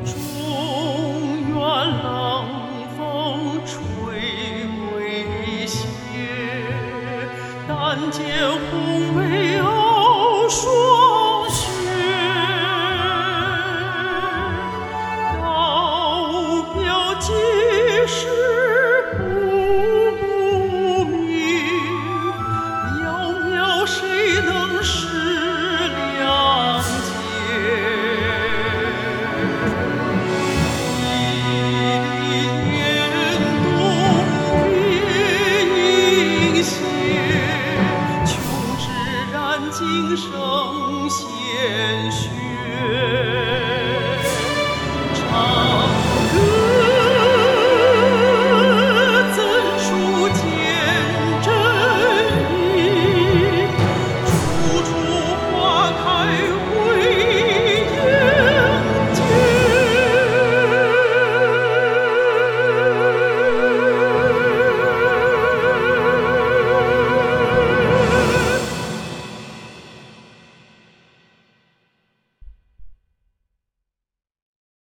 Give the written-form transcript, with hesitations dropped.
中原冷风吹未歇，但见红梅傲霜雪。高标几时不明？渺渺谁能识良间？今生鲜血。